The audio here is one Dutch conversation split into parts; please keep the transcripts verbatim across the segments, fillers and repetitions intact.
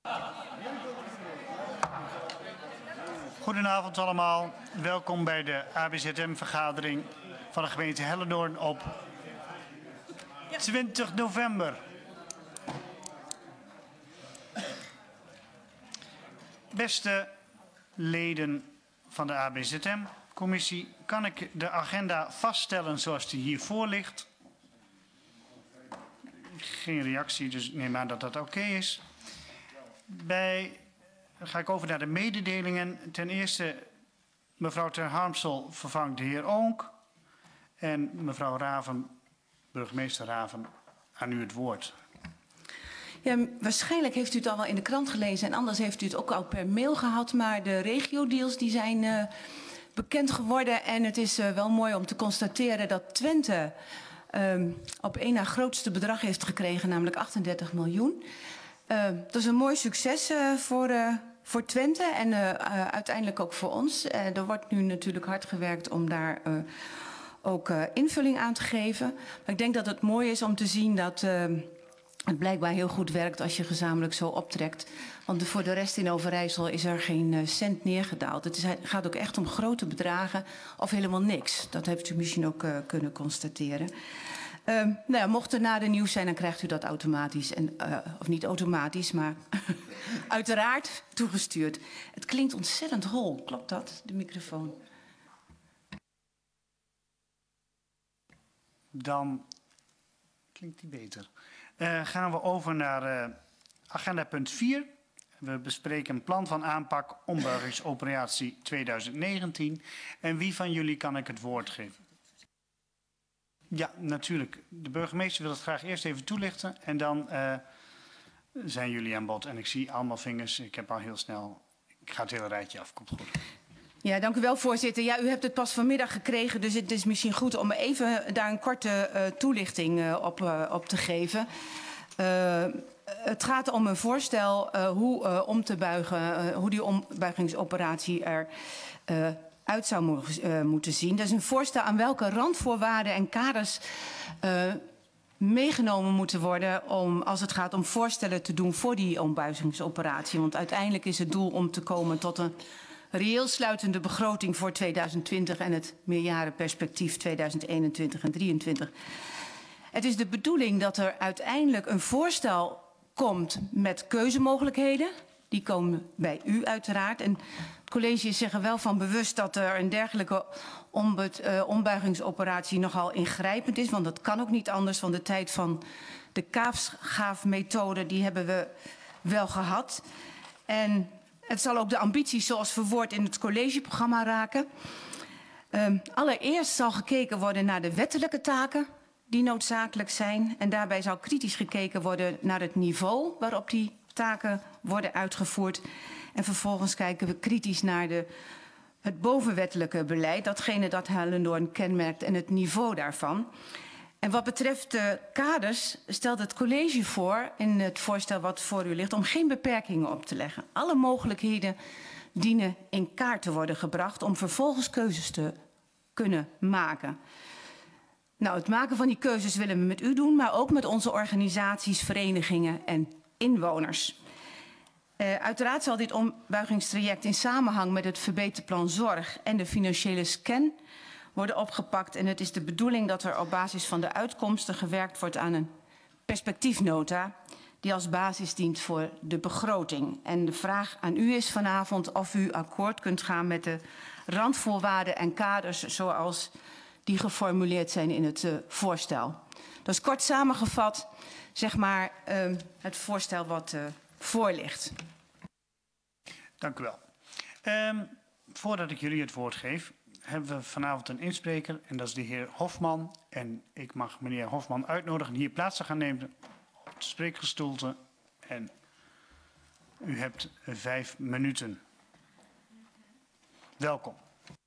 Goedenavond allemaal. Welkom bij de A B Z M-vergadering van de gemeente Hellendoorn op twintig november. Beste leden van de A B Z M-commissie, kan ik de agenda vaststellen zoals die hier voor ligt? Geen reactie, dus ik neem aan dat dat oké is. Bij, dan ga ik over naar de mededelingen. Ten eerste, mevrouw Ter Harmsel vervangt de heer Oonk. En mevrouw Raven, burgemeester Raven, aan u het woord. Ja, waarschijnlijk heeft u het al wel in de krant gelezen en anders heeft u het ook al per mail gehad. Maar de regio-deals die zijn uh, bekend geworden en het is uh, wel mooi om te constateren dat Twente um, op één na grootste bedrag heeft gekregen, namelijk achtendertig miljoen. Uh, dat is een mooi succes uh, voor, uh, voor Twente en uh, uh, uiteindelijk ook voor ons. Uh, er wordt nu natuurlijk hard gewerkt om daar uh, ook uh, invulling aan te geven. Maar ik denk dat het mooi is om te zien dat uh, het blijkbaar heel goed werkt als je gezamenlijk zo optrekt. Want de, voor de rest in Overijssel is er geen uh, cent neergedaald. Het is, gaat ook echt om grote bedragen of helemaal niks. Dat heeft u misschien ook uh, kunnen constateren. Uh, nou ja, mocht er na de nieuws zijn, dan krijgt u dat automatisch. En, uh, of niet automatisch, maar uiteraard toegestuurd. Het klinkt ontzettend hol. Klopt dat, de microfoon? Dan klinkt die beter. Uh, gaan we over naar uh, agenda punt vier. We bespreken een plan van aanpak ombuigingsoperatie tweeduizend negentien. En wie van jullie kan ik het woord geven? Ja, natuurlijk. De burgemeester wil het graag eerst even toelichten. En dan uh, zijn jullie aan bod. En ik zie allemaal vingers. Ik heb al heel snel... Ik ga het hele rijtje af. Komt goed. Ja, dank u wel, voorzitter. Ja, u hebt het pas vanmiddag gekregen, dus het is misschien goed om even daar een korte uh, toelichting uh, op, uh, op te geven. Uh, het gaat om een voorstel uh, hoe uh, om te buigen, uh, hoe die ombuigingsoperatie er uh, uit zou mo uh, moeten zien. Dat is een voorstel aan welke randvoorwaarden en kaders uh, meegenomen moeten worden om, als het gaat om voorstellen te doen voor die ombuigingsoperatie. Want uiteindelijk is het doel om te komen tot een reëel sluitende begroting voor tweeduizend twintig en het meerjarenperspectief tweeduizend eenentwintig en drieëntwintig. Het is de bedoeling dat er uiteindelijk een voorstel komt met keuzemogelijkheden. Die komen bij u uiteraard. En het college is zich er wel van bewust dat er een dergelijke uh, ombuigingsoperatie nogal ingrijpend is. Want dat kan ook niet anders, want de tijd van de kaapsgaafmethode die hebben we wel gehad. En het zal ook de ambities zoals verwoord in het collegeprogramma raken. Um, allereerst zal gekeken worden naar de wettelijke taken die noodzakelijk zijn. En daarbij zal kritisch gekeken worden naar het niveau waarop die taken worden uitgevoerd. En vervolgens kijken we kritisch naar de, het bovenwettelijke beleid. Datgene dat Hellendoorn kenmerkt en het niveau daarvan. En wat betreft de kaders stelt het college voor, in het voorstel wat voor u ligt, om geen beperkingen op te leggen. Alle mogelijkheden dienen in kaart te worden gebracht om vervolgens keuzes te kunnen maken. Nou, het maken van die keuzes willen we met u doen, maar ook met onze organisaties, verenigingen en inwoners. Uh, uiteraard zal dit ombuigingstraject in samenhang met het verbeterplan zorg en de financiële scan worden opgepakt. En het is de bedoeling dat er op basis van de uitkomsten gewerkt wordt aan een perspectiefnota die als basis dient voor de begroting. En de vraag aan u is vanavond of u akkoord kunt gaan met de randvoorwaarden en kaders zoals die geformuleerd zijn in het uh, voorstel. Dat is kort samengevat, zeg maar, uh, het voorstel wat uh, voor ligt. Dank u wel. Um, voordat ik jullie het woord geef, hebben we vanavond een inspreker en dat is de heer Hofman. En ik mag meneer Hofman uitnodigen hier plaats te gaan nemen op de spreekgestoelte. En u hebt vijf minuten. Welkom.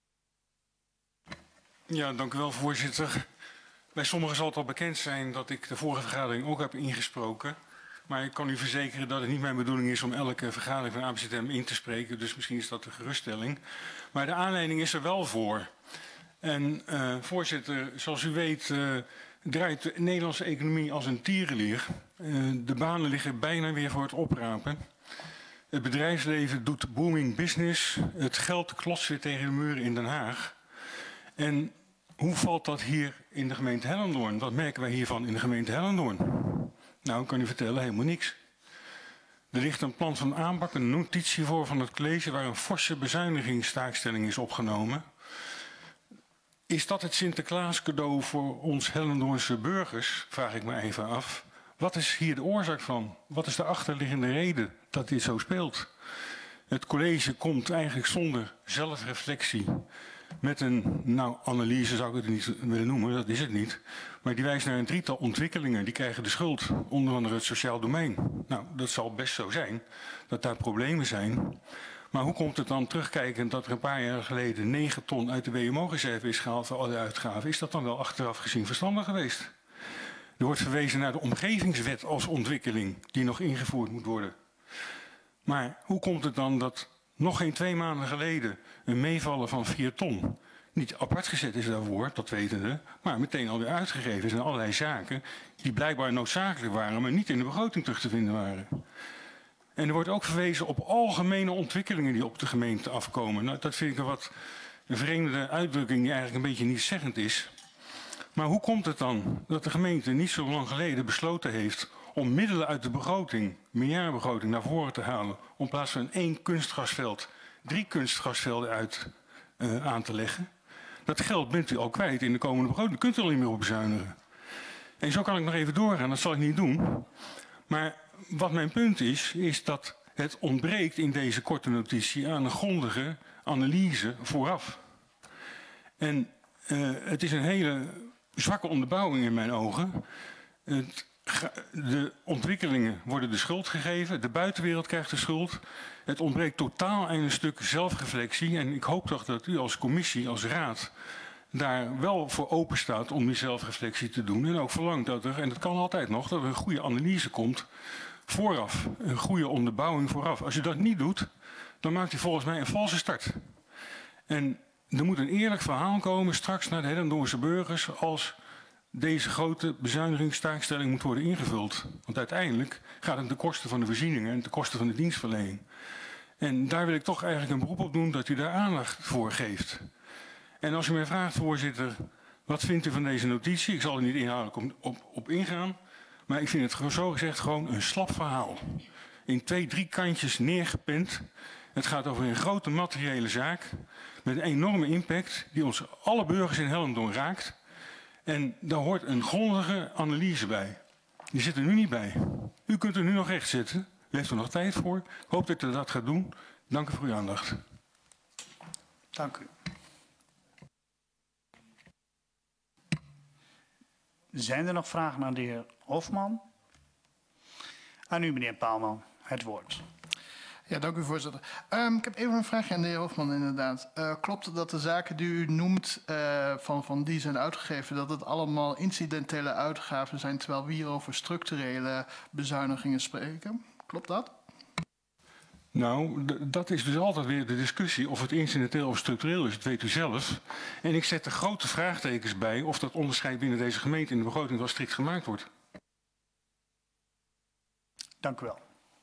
Ja, dank u wel, voorzitter. Bij sommigen zal het al bekend zijn dat ik de vorige vergadering ook heb ingesproken. Maar ik kan u verzekeren dat het niet mijn bedoeling is om elke vergadering van A B Z M in te spreken. Dus misschien is dat een geruststelling. Maar de aanleiding is er wel voor. En uh, voorzitter, zoals u weet uh, draait de Nederlandse economie als een tierenlier. Uh, de banen liggen bijna weer voor het oprapen. Het bedrijfsleven doet booming business. Het geld klotst weer tegen de muren in Den Haag. En hoe valt dat hier in de gemeente Hellendoorn? Wat merken wij hiervan in de gemeente Hellendoorn? Nou, ik kan u vertellen, helemaal niks. Er ligt een plan van aanpak, een notitie voor van het college waar een forse bezuinigingstaakstelling is opgenomen. Is dat het Sinterklaas cadeau voor ons Hellendoornse burgers? Vraag ik me even af. Wat is hier de oorzaak van? Wat is de achterliggende reden dat dit zo speelt? Het college komt eigenlijk zonder zelfreflectie met een, nou, analyse zou ik het niet willen noemen, dat is het niet. Maar die wijst naar een drietal ontwikkelingen, die krijgen de schuld, onder andere het sociaal domein. Nou, dat zal best zo zijn, dat daar problemen zijn. Maar hoe komt het dan terugkijkend dat er een paar jaar geleden negen ton uit de W M O-reserve is gehaald voor alle uitgaven? Is dat dan wel achteraf gezien verstandig geweest? Er wordt verwezen naar de omgevingswet als ontwikkeling die nog ingevoerd moet worden. Maar hoe komt het dan dat nog geen twee maanden geleden een meevallen van vier ton niet apart gezet is daarvoor, dat weten we, maar meteen alweer uitgegeven is aan allerlei zaken die blijkbaar noodzakelijk waren, maar niet in de begroting terug te vinden waren. En er wordt ook verwezen op algemene ontwikkelingen die op de gemeente afkomen. Nou, dat vind ik een wat een vreemde uitdrukking die eigenlijk een beetje nietszeggend is. Maar hoe komt het dan dat de gemeente niet zo lang geleden besloten heeft om middelen uit de begroting, meerjarenbegroting, naar voren te halen, om in plaats van één kunstgrasveld drie kunstgrasvelden uit uh, aan te leggen? Dat geld bent u al kwijt in de komende begroting. U kunt er al niet meer op bezuinigen. En zo kan ik nog even doorgaan, dat zal ik niet doen. Maar wat mijn punt is, is dat het ontbreekt in deze korte notitie aan een grondige analyse vooraf. En uh, het is een hele zwakke onderbouwing in mijn ogen. Het, de ontwikkelingen worden de schuld gegeven, de buitenwereld krijgt de schuld. Het ontbreekt totaal aan een stuk zelfreflectie. En ik hoop toch dat u als commissie, als raad, daar wel voor open staat om die zelfreflectie te doen. En ook verlangt dat er, en dat kan altijd nog, dat er een goede analyse komt vooraf. Een goede onderbouwing vooraf. Als u dat niet doet, dan maakt u volgens mij een valse start. En er moet een eerlijk verhaal komen straks naar de Hellendoornse burgers als deze grote bezuinigingstaakstelling moet worden ingevuld. Want uiteindelijk gaat het ten koste van de voorzieningen en ten koste van de dienstverlening. En daar wil ik toch eigenlijk een beroep op doen dat u daar aandacht voor geeft. En als u mij vraagt, voorzitter, wat vindt u van deze notitie? Ik zal er niet inhoudelijk op, op, op ingaan. Maar ik vind het zo gezegd gewoon een slap verhaal. In twee, drie kantjes neergepend. Het gaat over een grote materiële zaak met een enorme impact die ons alle burgers in Hellendoorn raakt. En daar hoort een grondige analyse bij. Die zit er nu niet bij. U kunt er nu nog recht zitten. U heeft er nog tijd voor. Ik hoop dat u dat gaat doen. Dank u voor uw aandacht. Dank u. Zijn er nog vragen aan de heer Hofman? Aan u, meneer Paalman, het woord. Ja, dank u, voorzitter. Um, ik heb even een vraagje aan de heer Hofman, inderdaad. Uh, klopt het dat de zaken die u noemt, uh, van, van die zijn uitgegeven, dat het allemaal incidentele uitgaven zijn, terwijl we hier over structurele bezuinigingen spreken? Klopt dat? Nou, dat is dus altijd weer de discussie of het incidenteel of structureel is. Dat weet u zelf. En ik zet er grote vraagtekens bij of dat onderscheid binnen deze gemeente in de begroting wel strikt gemaakt wordt. Dank u wel.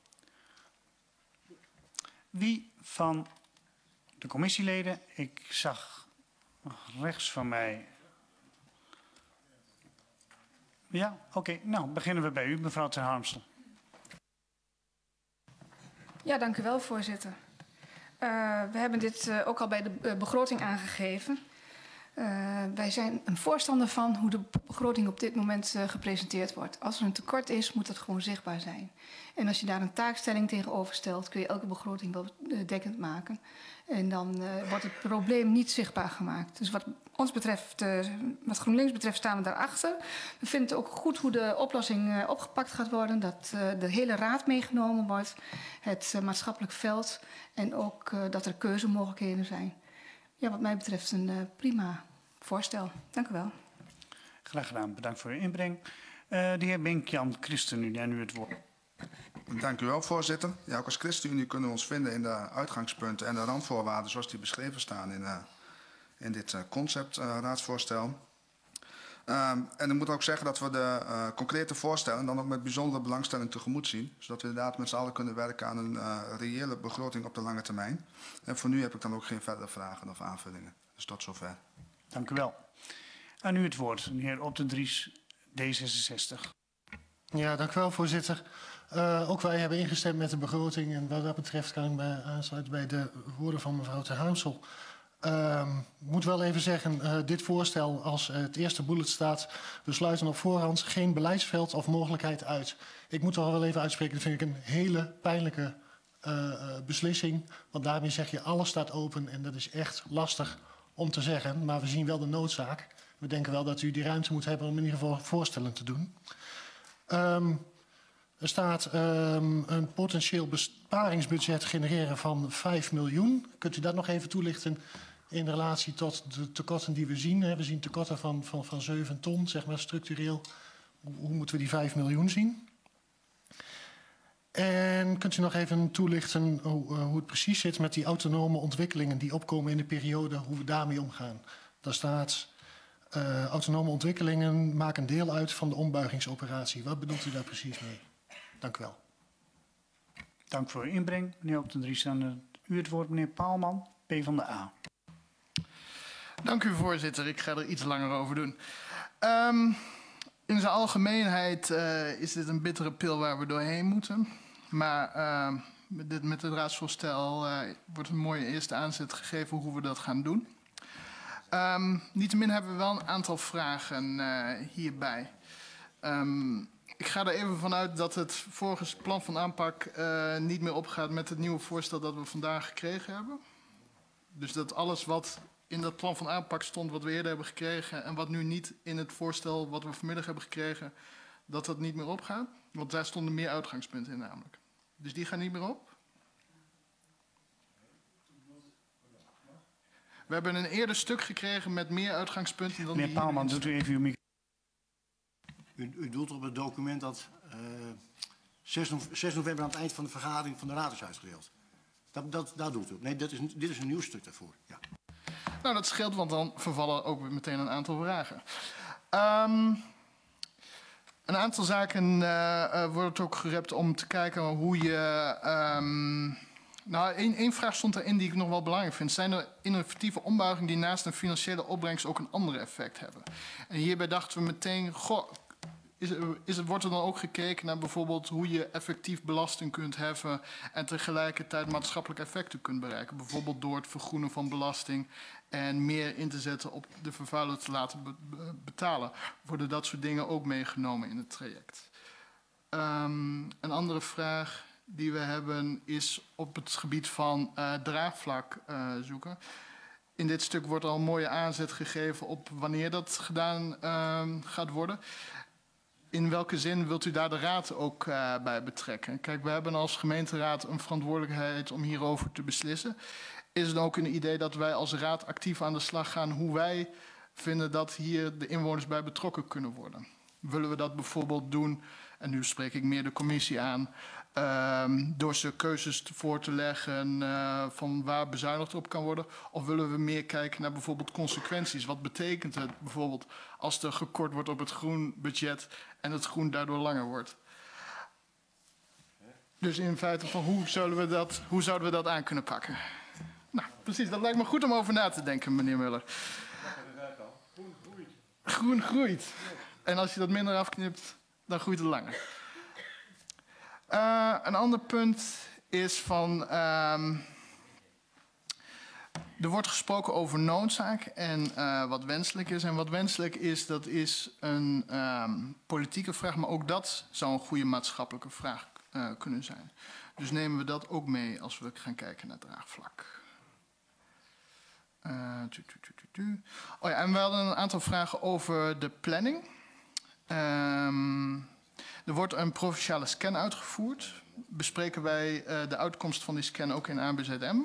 Wie van de commissieleden, ik zag rechts van mij. Ja, oké. Okay. Nou, beginnen we bij u, mevrouw Ter Harmsel. Ja, dank u wel, voorzitter. Uh, we hebben dit uh, ook al bij de uh, begroting aangegeven. Uh, wij zijn een voorstander van hoe de begroting op dit moment uh, gepresenteerd wordt. Als er een tekort is, moet dat gewoon zichtbaar zijn. En als je daar een taakstelling tegenover stelt, kun je elke begroting wel uh, dekkend maken. En dan uh, wordt het probleem niet zichtbaar gemaakt. Dus wat ons betreft, uh, wat GroenLinks betreft, staan we daarachter. We vinden het ook goed hoe de oplossing uh, opgepakt gaat worden. Dat uh, de hele raad meegenomen wordt. Het uh, maatschappelijk veld. En ook uh, dat er keuzemogelijkheden zijn. Ja, wat mij betreft een uh, prima voorstel. Dank u wel. Graag gedaan. Bedankt voor uw inbreng. Uh, de heer Benkjan ChristenUnie, en u het woord. Dank u wel, voorzitter. Ja, ook als ChristenUnie kunnen we ons vinden in de uitgangspunten en de randvoorwaarden zoals die beschreven staan in, uh, in dit uh, conceptraadsvoorstel. Um, en ik moet ook zeggen dat we de uh, concrete voorstellen dan ook met bijzondere belangstelling tegemoet zien. Zodat we inderdaad met z'n allen kunnen werken aan een uh, reële begroting op de lange termijn. En voor nu heb ik dan ook geen verdere vragen of aanvullingen. Dus tot zover. Dank u wel. Aan u het woord, meneer Op de Dries, D zesenzestig. Ja, dank u wel, voorzitter. Uh, ook wij hebben ingestemd met de begroting. En wat dat betreft kan ik me aansluiten bij de woorden van mevrouw Ter Haamsel. Ik uh, moet wel even zeggen, uh, dit voorstel als uh, het eerste bullet staat, we sluiten op voorhand geen beleidsveld of mogelijkheid uit. Ik moet er wel even uitspreken, dat vind ik een hele pijnlijke uh, uh, beslissing. Want daarmee zeg je, alles staat open en dat is echt lastig om te zeggen. Maar we zien wel de noodzaak. We denken wel dat u die ruimte moet hebben om in ieder geval voorstellen te doen. Um, er staat um, een potentieel besparingsbudget genereren van vijf miljoen. Kunt u dat nog even toelichten in relatie tot de tekorten die we zien? We zien tekorten van, van, van zeven ton, zeg maar structureel. Hoe, hoe moeten we die vijf miljoen zien? En kunt u nog even toelichten hoe, hoe het precies zit met die autonome ontwikkelingen die opkomen in de periode, hoe we daarmee omgaan? Daar staat, uh, autonome ontwikkelingen maken deel uit van de ombuigingsoperatie. Wat bedoelt u daar precies mee? Dank u wel. Dank voor uw inbreng, meneer Op de Dries. Aan u het woord, meneer Paalman, P van de A. Dank u, voorzitter. Ik ga er iets langer over doen. Um, in zijn algemeenheid uh, is dit een bittere pil waar we doorheen moeten. Maar uh, met, dit, met het raadsvoorstel uh, wordt een mooie eerste aanzet gegeven hoe we dat gaan doen. Um, niettemin hebben we wel een aantal vragen uh, hierbij. Um, Ik ga er even vanuit dat het vorige plan van aanpak uh, niet meer opgaat met het nieuwe voorstel dat we vandaag gekregen hebben. Dus dat alles wat in dat plan van aanpak stond, wat we eerder hebben gekregen en wat nu niet in het voorstel wat we vanmiddag hebben gekregen, dat dat niet meer opgaat. Want daar stonden meer uitgangspunten in namelijk. Dus die gaan niet meer op. We hebben een eerder stuk gekregen met meer uitgangspunten dan meneer die Paalman, doet u even uw microfoon. U, u doelt op het document dat uh, zes november aan het eind van de vergadering van de raad is uitgedeeld. Dat, dat, daar doelt u op. Nee, dat is, dit is een nieuw stuk daarvoor. Ja. Nou, dat scheelt, want dan vervallen ook meteen een aantal vragen. Um, een aantal zaken uh, uh, wordt ook gerept om te kijken hoe je... Um, nou, één, één vraag stond erin die ik nog wel belangrijk vind. Zijn er innovatieve ombuigingen die naast een financiële opbrengst ook een ander effect hebben? En hierbij dachten we meteen... Goh, Is, is het, wordt er dan ook gekeken naar bijvoorbeeld hoe je effectief belasting kunt heffen en tegelijkertijd maatschappelijke effecten kunt bereiken? Bijvoorbeeld door het vergroenen van belasting en meer in te zetten op de vervuiler te laten be betalen. Worden dat soort dingen ook meegenomen in het traject? Um, een andere vraag die we hebben is op het gebied van uh, draagvlak uh, zoeken. In dit stuk wordt al een mooie aanzet gegeven op wanneer dat gedaan uh, gaat worden. In welke zin wilt u daar de raad ook uh, bij betrekken? Kijk, we hebben als gemeenteraad een verantwoordelijkheid om hierover te beslissen. Is het ook een idee dat wij als raad actief aan de slag gaan hoe wij vinden dat hier de inwoners bij betrokken kunnen worden? Willen we dat bijvoorbeeld doen, en nu spreek ik meer de commissie aan, uh, door ze keuzes voor te leggen uh, van waar bezuinigd op kan worden? Of willen we meer kijken naar bijvoorbeeld consequenties? Wat betekent het bijvoorbeeld als er gekort wordt op het groenbudget en het groen daardoor langer wordt? Dus in feite van hoe, zullen we dat, hoe zouden we dat aan kunnen pakken? Nou, precies, dat lijkt me goed om over na te denken, meneer Muller. Groen groeit. Groen groeit. En als je dat minder afknipt, dan groeit het langer. Uh, een ander punt is van... Um, er wordt gesproken over noodzaak en uh, wat wenselijk is. En wat wenselijk is, dat is een um, politieke vraag. Maar ook dat zou een goede maatschappelijke vraag uh, kunnen zijn. Dus nemen we dat ook mee als we gaan kijken naar draagvlak. Uh, tu, tu, tu, tu, tu. Oh ja, en we hadden een aantal vragen over de planning. Um, er wordt een provinciale scan uitgevoerd. Bespreken wij uh, de uitkomst van die scan ook in A B Z M?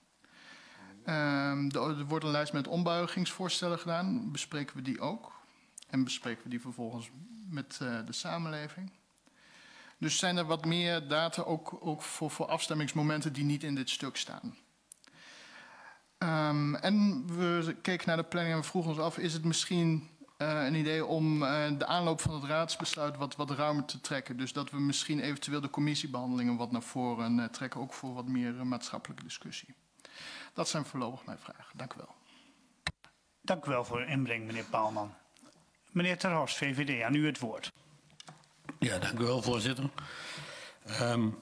Um, er wordt een lijst met ombuigingsvoorstellen gedaan. Bespreken we die ook? En bespreken we die vervolgens met uh, de samenleving? Dus zijn er wat meer data ook, ook voor, voor afstemmingsmomenten die niet in dit stuk staan. Um, en we keken naar de planning en we vroegen ons af, is het misschien uh, een idee om uh, de aanloop van het raadsbesluit wat, wat ruimer te trekken. Dus dat we misschien eventueel de commissiebehandelingen wat naar voren uh, trekken, ook voor wat meer uh, maatschappelijke discussie. Dat zijn voorlopig mijn vragen. Dank u wel. Dank u wel voor uw inbreng, meneer Paalman. Meneer Ter Horst, V V D, aan u het woord. Ja, dank u wel, voorzitter. Um,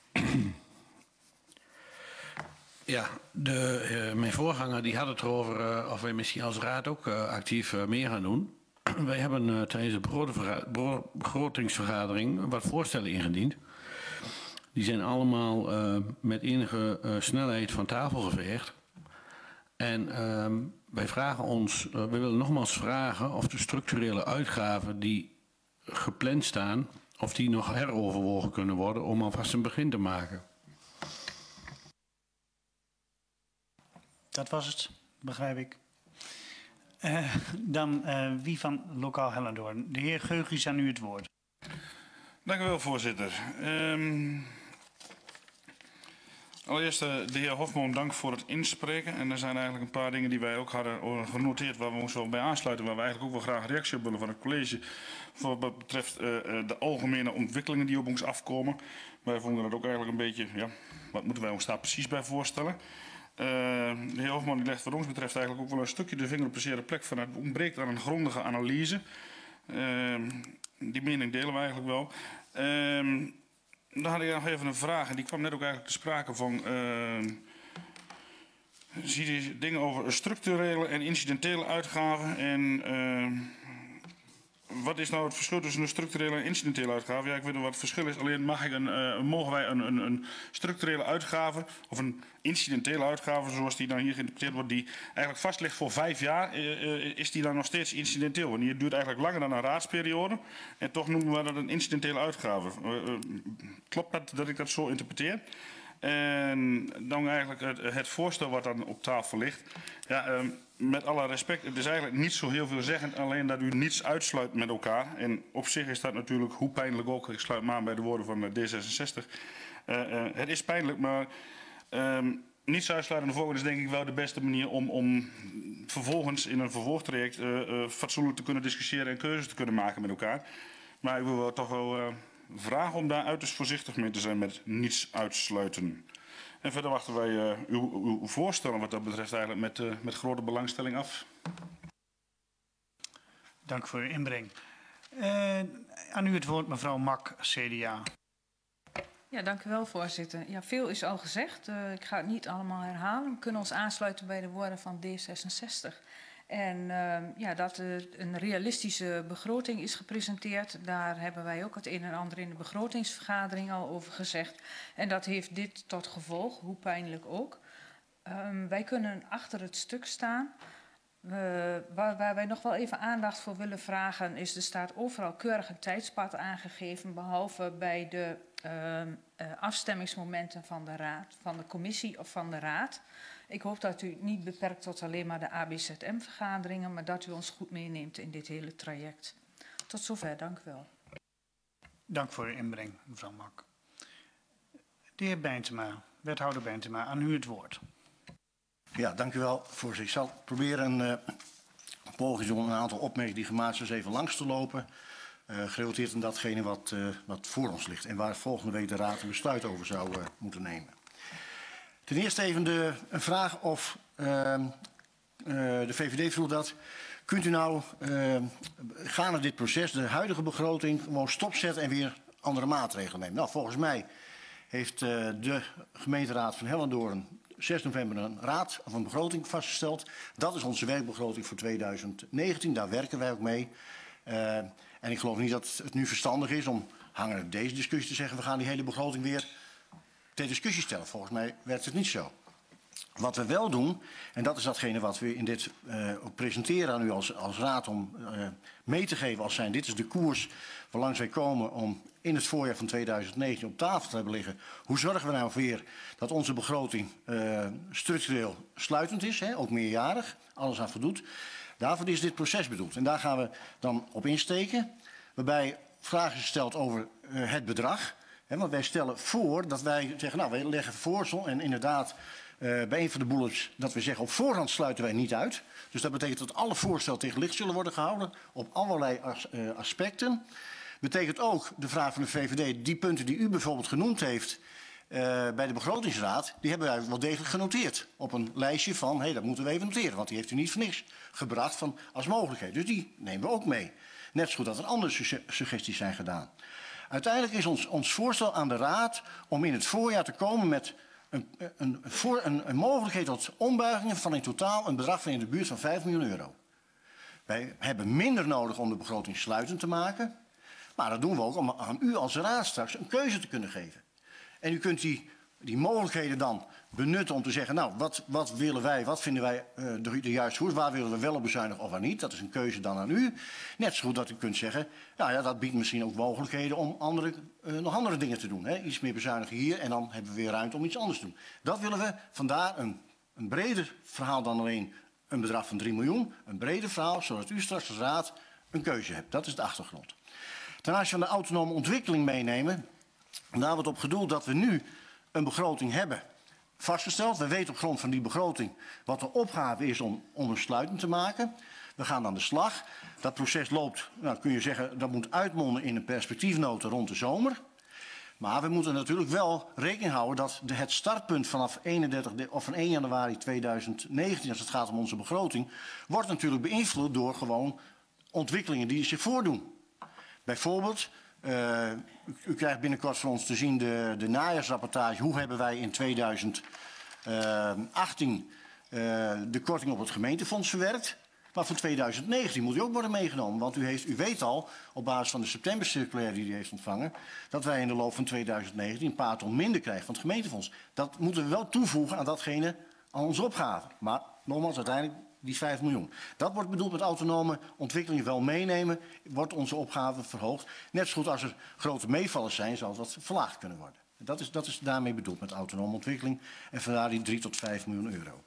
ja, de, uh, mijn voorganger die had het erover uh, of wij misschien als raad ook uh, actief uh, meer gaan doen. Wij hebben uh, tijdens de begrotingsvergadering wat voorstellen ingediend. Die zijn allemaal uh, met enige uh, snelheid van tafel geveegd. En um, wij vragen ons, uh, we willen nogmaals vragen of de structurele uitgaven die gepland staan, of die nog heroverwogen kunnen worden om alvast een begin te maken. Dat was het, begrijp ik. Uh, dan uh, wie van Lokaal Hellendoorn? De heer Geugis, aan u het woord. Dank u wel, voorzitter. Um, allereerst uh, de heer Hofman, dank voor het inspreken. En er zijn eigenlijk een paar dingen die wij ook hadden genoteerd waar we ons wel bij aansluiten, waar we eigenlijk ook wel graag reactie op willen van het college. Voor wat betreft uh, de algemene ontwikkelingen die op ons afkomen. Wij vonden dat ook eigenlijk een beetje, ja, wat moeten wij ons daar precies bij voorstellen? Uh, de heer Hofman die legt wat ons betreft eigenlijk ook wel een stukje de vinger op de zere plek van het ontbreekt aan een grondige analyse. Uh, die mening delen we eigenlijk wel. Uh, dan had ik nog even een vraag en die kwam net ook eigenlijk te sprake van. Uh, zie je dingen over structurele en incidentele uitgaven en uh, wat is nou het verschil tussen een structurele en incidentele uitgave? Ja, ik weet nog wat het verschil is. Alleen mag ik een, uh, mogen wij een, een, een structurele uitgave of een incidentele uitgave, zoals die dan hier geïnterpreteerd wordt, die eigenlijk vast ligt voor vijf jaar, uh, uh, is die dan nog steeds incidenteel? Want die duurt eigenlijk langer dan een raadsperiode. En toch noemen we dat een incidentele uitgave. Uh, uh, klopt dat dat ik dat zo interpreteer? En dan eigenlijk het, het voorstel wat dan op tafel ligt. Ja, uh, met alle respect, het is eigenlijk niet zo heel veelzeggend, alleen dat u niets uitsluit met elkaar. En op zich is dat natuurlijk, hoe pijnlijk ook, ik sluit me aan bij de woorden van D zesenzestig. Uh, uh, het is pijnlijk, maar uh, niets uitsluiten en volgende is denk ik wel de beste manier om, om vervolgens in een vervolgtraject uh, uh, fatsoenlijk te kunnen discussiëren en keuzes te kunnen maken met elkaar. Maar ik wil wel toch wel uh, vragen om daar uiterst voorzichtig mee te zijn met niets uitsluiten. En verder wachten wij uh, uw, uw voorstellen wat dat betreft eigenlijk met, uh, met grote belangstelling af. Dank voor uw inbreng. Uh, aan u het woord, mevrouw Mak, C D A. Ja, dank u wel, voorzitter. Ja, veel is al gezegd. Uh, ik ga het niet allemaal herhalen. We kunnen ons aansluiten bij de woorden van D zesenzestig. En uh, ja, dat er een realistische begroting is gepresenteerd. Daar hebben wij ook het een en ander in de begrotingsvergadering al over gezegd. En dat heeft dit tot gevolg, hoe pijnlijk ook. Um, wij kunnen achter het stuk staan. Uh, waar, waar wij nog wel even aandacht voor willen vragen is, er staat overal keurig een tijdspad aangegeven, behalve bij de uh, uh, afstemmingsmomenten van de raad, van de commissie of van de raad. Ik hoop dat u het niet beperkt tot alleen maar de A B Z M-vergaderingen, maar dat u ons goed meeneemt in dit hele traject. Tot zover, dank u wel. Dank voor uw inbreng, mevrouw Mak. De heer Bijntema, wethouder Bijntema, aan u het woord. Ja, dank u wel, voorzitter. Ik zal proberen een uh, poging om een aantal opmerkingen die gemaakt zijn even langs te lopen. Uh, gerelateerd aan datgene wat, uh, wat voor ons ligt en waar volgende week de raad een besluit over zou uh, moeten nemen. Ten eerste even de, een vraag of uh, uh, de V V D vroeg dat. Kunt u nou uh, gaande dit proces de huidige begroting gewoon stopzetten en weer andere maatregelen nemen? Nou, volgens mij heeft uh, de gemeenteraad van Hellendoorn zes november een raad of een begroting vastgesteld. Dat is onze werkbegroting voor tweeduizend negentien. Daar werken wij ook mee. Uh, en ik geloof niet dat het nu verstandig is om hangende deze discussie te zeggen, we gaan die hele begroting weer ter discussie stellen. Volgens mij werkt het niet zo. Wat we wel doen, en dat is datgene wat we in dit uh, ook presenteren aan u als, als raad om uh, mee te geven als zijn, dit is de koers waarlangs wij komen om in het voorjaar van tweeduizend negentien op tafel te hebben liggen. Hoe zorgen we nou weer dat onze begroting uh, structureel sluitend is, hè, ook meerjarig, alles aan voldoet. Daarvoor is dit proces bedoeld. En daar gaan we dan op insteken, waarbij vragen gesteld over uh, het bedrag. Hè, want wij stellen voor dat wij zeggen, nou wij leggen voor en inderdaad uh, bij een van de bullets dat we zeggen op voorhand sluiten wij niet uit. Dus dat betekent dat alle voorstellen tegen licht zullen worden gehouden op allerlei as, uh, aspecten. Betekent ook de vraag van de V V D, die punten die u bijvoorbeeld genoemd heeft uh, bij de begrotingsraad, die hebben wij wel degelijk genoteerd op een lijstje van, hé, hey, dat moeten we even noteren, want die heeft u niet voor niks gebracht van, als mogelijkheid. Dus die nemen we ook mee. Net zo goed dat er andere su suggesties zijn gedaan. Uiteindelijk is ons, ons voorstel aan de raad om in het voorjaar te komen met een, een, voor, een, een mogelijkheid tot ombuigingen van in totaal een bedrag van in de buurt van vijf miljoen euro. Wij hebben minder nodig om de begroting sluitend te maken. Maar dat doen we ook om aan u als raad straks een keuze te kunnen geven. En u kunt die, die mogelijkheden dan benutten om te zeggen, nou, wat, wat willen wij, wat vinden wij uh, de, de juiste koers, waar willen we wel op bezuinigen of waar niet. Dat is een keuze dan aan u. Net zo goed dat u kunt zeggen, nou ja, dat biedt misschien ook mogelijkheden om andere, uh, nog andere dingen te doen. Hè? Iets meer bezuinigen hier en dan hebben we weer ruimte om iets anders te doen. Dat willen we, vandaar een, een breder verhaal dan alleen een bedrag van drie miljoen. Een breder verhaal, zodat u straks als raad een keuze hebt. Dat is de achtergrond. Ten aanzien van de autonome ontwikkeling meenemen, daar wordt op gedoeld dat we nu een begroting hebben vastgesteld. We weten op grond van die begroting wat de opgave is om, om een sluiting te maken. We gaan aan de slag. Dat proces loopt, nou kun je zeggen, dat moet uitmonden in een perspectiefnota rond de zomer. Maar we moeten natuurlijk wel rekening houden dat de, het startpunt vanaf eenendertig of van één januari tweeduizend negentien, als het gaat om onze begroting, wordt natuurlijk beïnvloed door gewoon ontwikkelingen die zich voordoen. Bijvoorbeeld, uh, u, u krijgt binnenkort van ons te zien de, de najaarsrapportage. Hoe hebben wij in tweeduizend achttien uh, de korting op het gemeentefonds verwerkt. Maar voor tweeduizend negentien moet u ook worden meegenomen. Want u, heeft, u weet al, op basis van de septembercirculaire die u heeft ontvangen, dat wij in de loop van tweeduizend negentien een paar ton minder krijgen van het gemeentefonds. Dat moeten we wel toevoegen aan datgene, aan onze opgave. Maar nogmaals, uiteindelijk die vijf miljoen. Dat wordt bedoeld met autonome ontwikkelingen wel meenemen, wordt onze opgave verhoogd. Net zo goed als er grote meevallers zijn, zal dat verlaagd kunnen worden. Dat is, dat is daarmee bedoeld met autonome ontwikkeling en vandaar die drie tot vijf miljoen euro.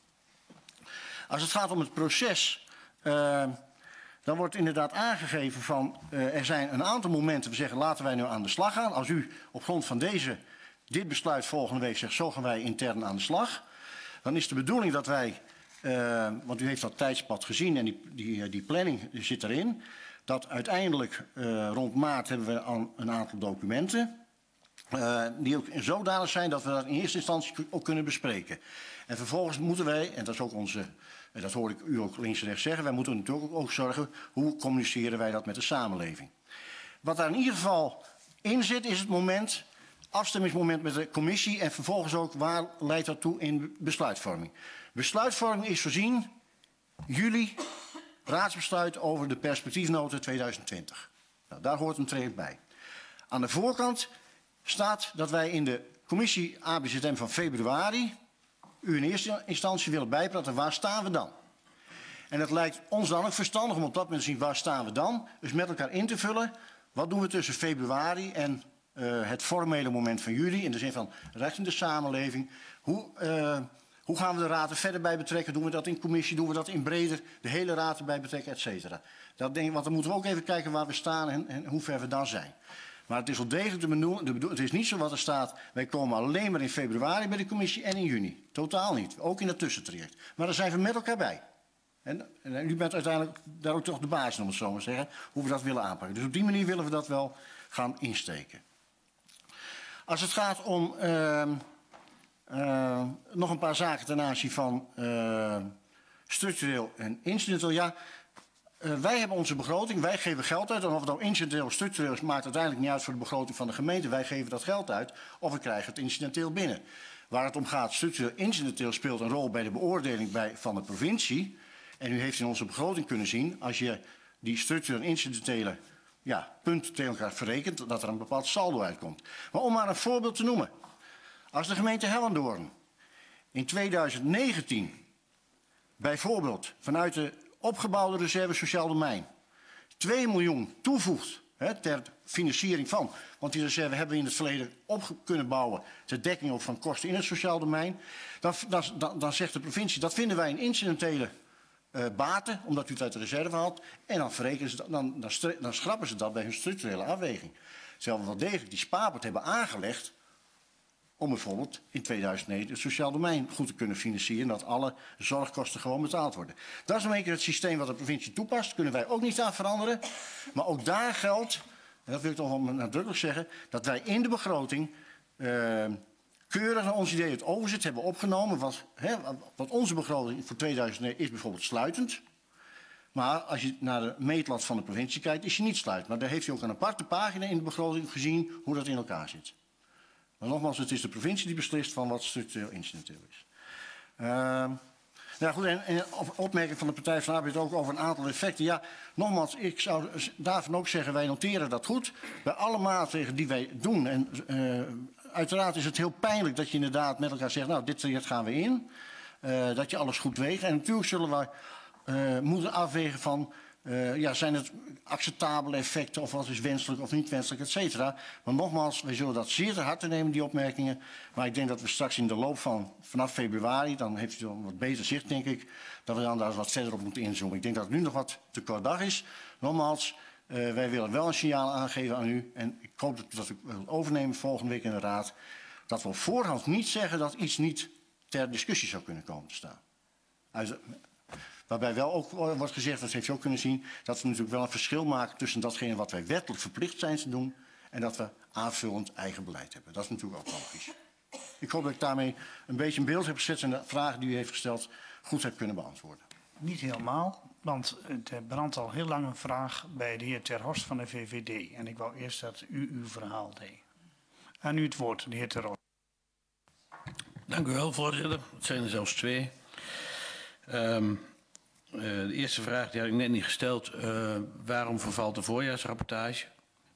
Als het gaat om het proces, uh, dan wordt inderdaad aangegeven van, uh, er zijn een aantal momenten, we zeggen laten wij nu aan de slag gaan. Als u op grond van deze, dit besluit volgende week zegt, zo gaan wij intern aan de slag, dan is de bedoeling dat wij, Uh, want u heeft dat tijdspad gezien en die, die, die planning zit erin. Dat uiteindelijk uh, rond maart hebben we al een aantal documenten. Uh, die ook zodanig zijn dat we dat in eerste instantie ook kunnen bespreken. En vervolgens moeten wij, en dat is ook onze, en dat hoor ik u ook links en rechts zeggen, wij moeten natuurlijk ook zorgen hoe communiceren wij dat met de samenleving. Wat daar in ieder geval in zit is het moment, afstemmingsmoment met de commissie en vervolgens ook waar leidt dat toe in besluitvorming. Besluitvorming is voorzien juli raadsbesluit over de perspectiefnota tweeduizend twintig. Nou, daar hoort een traject bij. Aan de voorkant staat dat wij in de commissie A B Z M van februari u in eerste instantie willen bijpraten waar staan we dan. En het lijkt ons dan ook verstandig om op dat moment te zien waar staan we dan. Dus met elkaar in te vullen wat doen we tussen februari en uh, het formele moment van juli. In de zin van recht in de samenleving. Hoe... Uh, Hoe gaan we de raad er verder bij betrekken? Doen we dat in commissie? Doen we dat in breder? De hele raad erbij betrekken, et cetera. Dat denk ik, want dan moeten we ook even kijken waar we staan en, en hoe ver we dan zijn. Maar het is wel degelijk de bedoeling. Het is niet zo wat er staat. Wij komen alleen maar in februari bij de commissie en in juni. Totaal niet. Ook in het tussentraject. Maar daar zijn we met elkaar bij. En, en u bent uiteindelijk daar ook toch de basis, om het zo maar te zeggen, hoe we dat willen aanpakken. Dus op die manier willen we dat wel gaan insteken. Als het gaat om... Uh, Uh, nog een paar zaken ten aanzien van uh, structureel en incidenteel. Ja, uh, wij hebben onze begroting, wij geven geld uit. En of het nou incidenteel of structureel is, maakt uiteindelijk niet uit voor de begroting van de gemeente. Wij geven dat geld uit of we krijgen het incidenteel binnen. Waar het om gaat, structureel incidenteel speelt een rol bij de beoordeling bij, van de provincie. En u heeft in onze begroting kunnen zien, als je die structureel en incidentele ja, punten tegen elkaar verrekent, dat er een bepaald saldo uitkomt. Maar om maar een voorbeeld te noemen. Als de gemeente Hellendoorn in tweeduizend negentien bijvoorbeeld vanuit de opgebouwde reserve sociaal domein twee miljoen toevoegt hè, ter financiering van, want die reserve hebben we in het verleden op kunnen bouwen ter dekking ook van kosten in het sociaal domein, dan, dan, dan zegt de provincie dat vinden wij een incidentele uh, baten, omdat u het uit de reserve haalt, en dan, verrekenen ze dat, dan, dan, dan schrappen ze dat bij hun structurele afweging. Terwijl we wel degelijk die spaarpot hebben aangelegd om bijvoorbeeld in tweeduizend negen het sociaal domein goed te kunnen financieren. Dat alle zorgkosten gewoon betaald worden. Dat is een beetje het systeem wat de provincie toepast. Kunnen wij ook niet aan veranderen. Maar ook daar geldt, en dat wil ik toch wel nadrukkelijk zeggen, dat wij in de begroting uh, keurig naar ons idee het overzet hebben opgenomen. Wat, hè, wat onze begroting voor tweeduizend negen is bijvoorbeeld sluitend. Maar als je naar de meetlat van de provincie kijkt, is je niet sluitend. Maar daar heeft u ook een aparte pagina in de begroting gezien hoe dat in elkaar zit. Maar nogmaals, het is de provincie die beslist van wat structureel incidenteel is. Uh, nou goed, en, en opmerking van de Partij van de Arbeid ook over een aantal effecten. Ja, nogmaals, ik zou daarvan ook zeggen, wij noteren dat goed. Bij alle maatregelen die wij doen. En uh, uiteraard is het heel pijnlijk dat je inderdaad met elkaar zegt, nou, dit traject gaan we in. Uh, dat je alles goed weegt. En natuurlijk zullen wij uh, moeten afwegen van, Uh, ja, zijn het acceptabele effecten of wat is wenselijk of niet wenselijk, et cetera. Maar nogmaals, wij zullen dat zeer ter harte nemen, die opmerkingen. Maar ik denk dat we straks in de loop van vanaf februari, dan heeft u dan wat beter zicht, denk ik, dat we dan daar wat verder op moeten inzoomen. Ik denk dat het nu nog wat te kort dag is. Nogmaals, uh, wij willen wel een signaal aangeven aan u. En ik hoop dat, dat u wilt overnemen volgende week in de Raad. Dat we op voorhand niet zeggen dat iets niet ter discussie zou kunnen komen te staan. Uit, Waarbij wel ook wordt gezegd, dat heeft u ook kunnen zien, dat we natuurlijk wel een verschil maken tussen datgene wat wij wettelijk verplicht zijn te doen en dat we aanvullend eigen beleid hebben. Dat is natuurlijk ook logisch. Ik hoop dat ik daarmee een beetje een beeld heb gezet en de vragen die u heeft gesteld goed heb kunnen beantwoorden. Niet helemaal, want er brandt al heel lang een vraag bij de heer Ter Horst van de V V D. En ik wou eerst dat u uw verhaal deed. Aan u het woord, de heer Ter Horst. Dank u wel, voorzitter. Het zijn er zelfs twee. Um, Uh, de eerste vraag die had ik net niet gesteld. Uh, waarom vervalt de voorjaarsrapportage?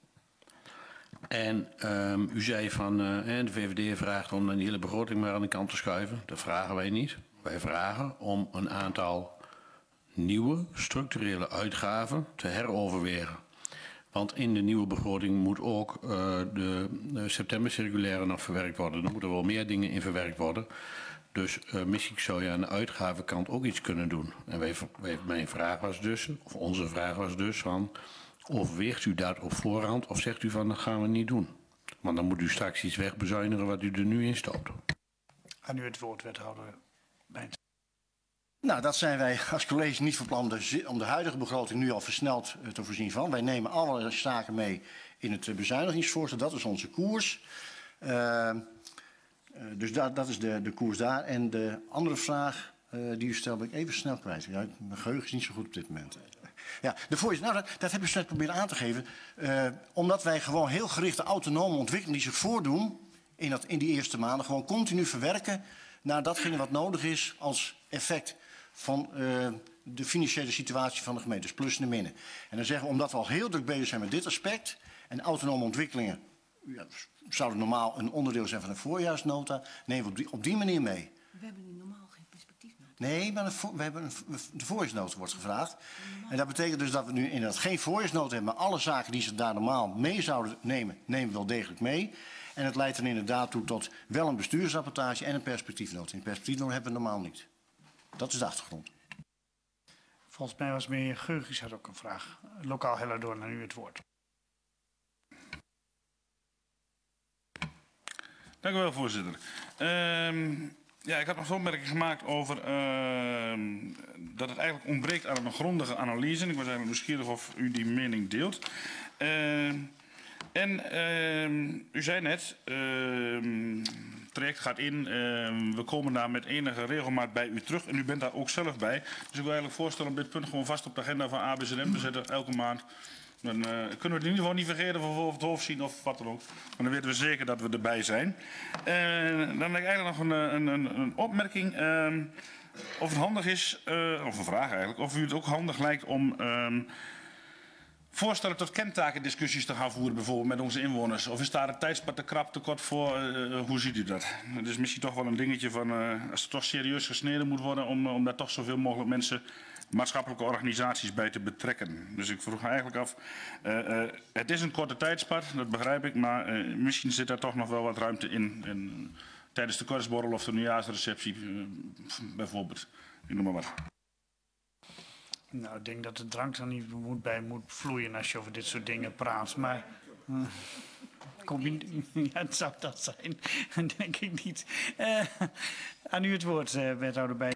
En um, u zei van uh, de V V D vraagt om een hele begroting maar aan de kant te schuiven. Dat vragen wij niet. Wij vragen om een aantal nieuwe structurele uitgaven te heroverwegen. Want in de nieuwe begroting moet ook uh, de, de septembercirculaire nog verwerkt worden. Er moeten wel meer dingen in verwerkt worden. Dus uh, misschien zou je aan de uitgavenkant ook iets kunnen doen. En wij, wij, mijn vraag was dus, of onze vraag was dus van, overweegt u dat op voorhand of zegt u van dat gaan we niet doen? Want dan moet u straks iets wegbezuinigen wat u er nu in stopt. Aan u het woord, wethouder Bijns. Nou, dat zijn wij als college niet van plan om de huidige begroting nu al versneld te voorzien van. Wij nemen alle zaken mee in het bezuinigingsvoorstel, dat is onze koers. Uh, Uh, dus dat, dat is de, de koers daar. En de andere vraag uh, die u stelt, ben ik even snel kwijt. Ja, mijn geheugen is niet zo goed op dit moment. Ja, de voorzitter, nou, dat, dat heb ik net proberen aan te geven. Uh, omdat wij gewoon heel gerichte autonome ontwikkelingen die zich voordoen in, dat, in die eerste maanden, gewoon continu verwerken naar datgene wat nodig is als effect van uh, de financiële situatie van de gemeente. Dus plus en minnen. En dan zeggen we, omdat we al heel druk bezig zijn met dit aspect en autonome ontwikkelingen, ja, zouden normaal een onderdeel zijn van een voorjaarsnota, nemen we op die, op die manier mee. We hebben nu normaal geen perspectiefnota. Nee, maar een, we hebben een, de voorjaarsnota wordt gevraagd. En dat betekent dus dat we nu inderdaad geen voorjaarsnota hebben, maar alle zaken die ze daar normaal mee zouden nemen, nemen we wel degelijk mee. En het leidt dan inderdaad toe tot wel een bestuursrapportage en een perspectiefnota. Een perspectiefnota hebben we normaal niet. Dat is de achtergrond. Volgens mij was meneer Geurgis had ook een vraag. Lokaal Hellerdoorn, naar u het woord. Dank u wel, voorzitter. Uh, ja, ik had nog een opmerking gemaakt over uh, dat het eigenlijk ontbreekt aan een grondige analyse. Ik was eigenlijk nieuwsgierig of u die mening deelt. Uh, en uh, u zei net, uh, het traject gaat in, uh, we komen daar met enige regelmaat bij u terug en u bent daar ook zelf bij. Dus ik wil eigenlijk voorstellen om dit punt gewoon vast op de agenda van A B Z M te zetten, elke maand. Dan uh, kunnen we het in ieder geval niet vergeten of op het hoofd zien of wat dan ook. Maar dan weten we zeker dat we erbij zijn. Uh, dan heb ik eigenlijk nog een, een, een, een opmerking. Uh, of het handig is, uh, of een vraag eigenlijk, of u het ook handig lijkt om uh, voorstellen tot kentakendiscussies te gaan voeren, bijvoorbeeld met onze inwoners. Of is daar het tijdspad te krap, te kort voor? Uh, hoe ziet u dat? Het is misschien toch wel een dingetje van, uh, als het toch serieus gesneden moet worden, om, om daar toch zoveel mogelijk mensen, maatschappelijke organisaties bij te betrekken. Dus ik vroeg me eigenlijk af, uh, uh, het is een korte tijdspad, dat begrijp ik, maar uh, misschien zit daar toch nog wel wat ruimte in. En, uh, tijdens de korfsborrel of de nieuwjaarsreceptie uh, bijvoorbeeld. Ik noem maar wat. Nou, ik denk dat de drank er niet moet bij moet vloeien als je over dit soort dingen praat. Maar uh, Ja, het zou dat zijn. Denk ik niet. Uh, aan u het woord, uh, wethouder bij.